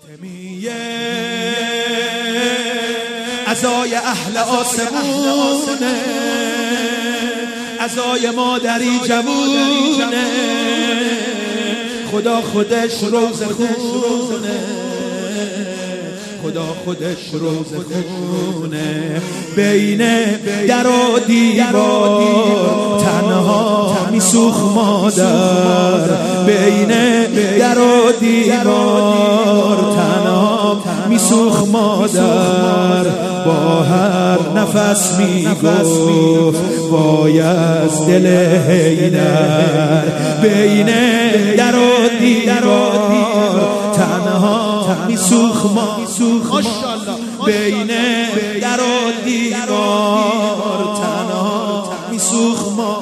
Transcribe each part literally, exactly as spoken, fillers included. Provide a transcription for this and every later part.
فاطمیه عزای اهل آسمونه، عزای مادری جوونه، خدا خودش روز خونه، خدا خودش روز خونه. بین در و دیوار تنها میسوخ مادر، بین در و دیوار تنها میسوخ مادر. با هر نفس میگفت وای از دل حیدر، بین در و دیوار تنها میسوخ ماشاءالله، بین در و دیوار تنها میسوخ ما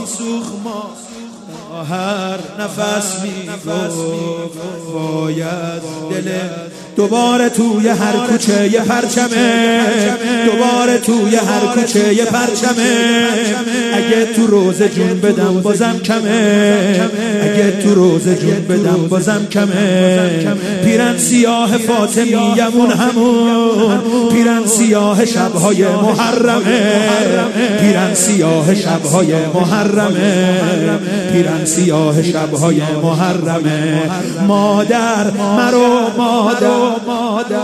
هر نفس میگفت وای از دل. دوباره توی هر کوچه یه پرچمه، دوباره توی هر کوچه یه پرچمه. اگه تو روز جون بدم بازم کمه، اگه تو روز جون بدم بازم کمه. پیرن سیاه فاطمیمون همون، پیرن سیاه شبهای محرمه، پیرن سیاه شبهای محرمه، پیرن سیاه شبهای محرمه. مادر مرو مادر مادر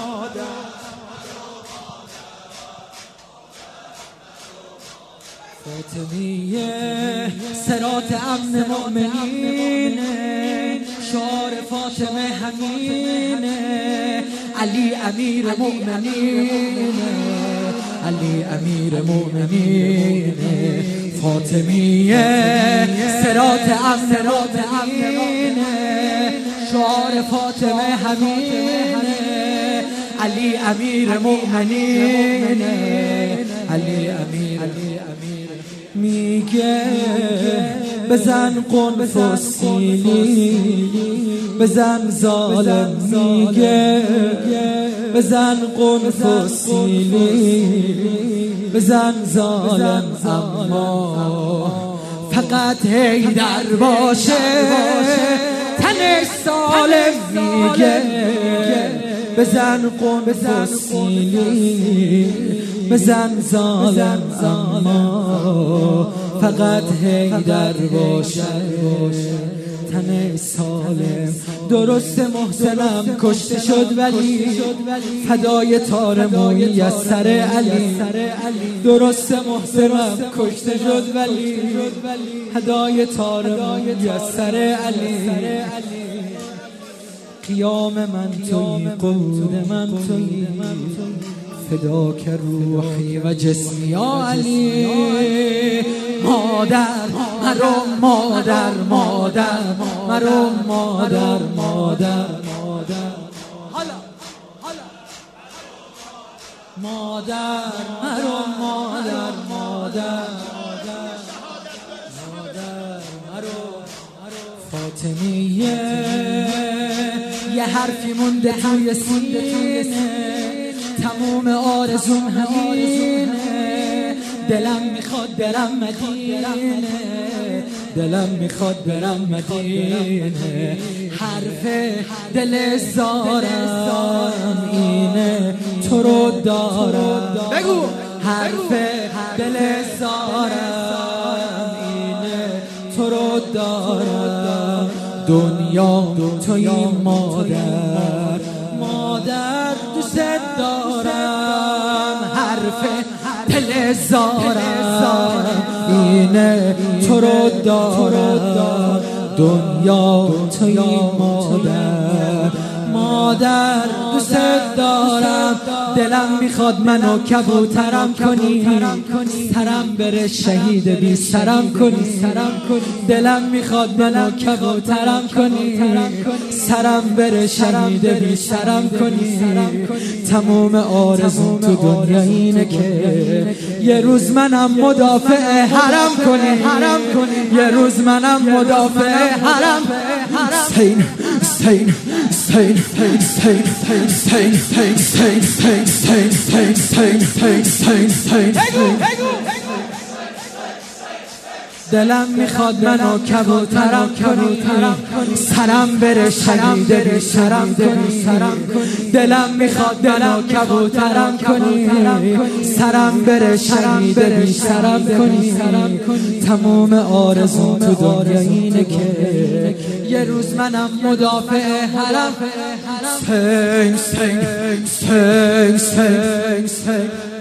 فاطمیه صراط امن مؤمنینه، شعار فاطمه همینه. علی امیر مؤمنینه، علی امیر مؤمنینه. فاطمیه صراط امن مؤمنینه، شعار فاطمه همینه. علی امیر مؤمنینه، علی امیر میگه بزن قنفس سیلی، بزن ظالم. میگه بزن قنفس سیلی، بزن ظالم. اما فقط حیدر باشه تنش سالم. میگه بزن قنفس سیلی، بزن ظالم. اما فقط حیدر باشه تن سالم. درست محسنم کشته شد ولی فدای تار مویی از سر علی. درست محسنم کشته شد ولی فدای تار مویی از سر علی. قیام من تویی، قود من تویی، فداک روحی و جسمی یا علی. مادر مرو مادر مادر مرو مادر مادر مادر مرو مادر مادر فاطمیه یه حرفی مونده توی سینه، تموم آرزوم همینه. دلم میخواد برم مدینه، دلم میخواد برم مدینه. حرف دل زارم اینه تو رو دارم. بگو حرف دل زارم اینه تو رو دارم. دنیا توی مادر، مادر دوست دارم. حرف دل زارم اینه تو رو دارم. دنیا توی مادر، مادر دوست دارم. دلم میخواد منو کبوترم کنی، سرم بره شهید بی سرم کنی. دلم میخواد منو کبوترم کنی، سرم بره شهید بی سرم کنی. تموم آرزوم تو دنیا اینه که یه روز منم مدافع حرم کنی، یه روز منم مدافع حرم. حسین حسین حسین حسین حسین حسین حسین حسین حسین حسین دلم میخواد منو کبوترم کنی، سرم بره شهید بی سرم کنی. دلم میخواد منو کبوترم کنی، سرم بره شهید بی سرم کنی. تموم آرزوم تو دنیا اینه که یه روز منم مدافع حرم. سنگ سنگ سنگ سنگ سنگ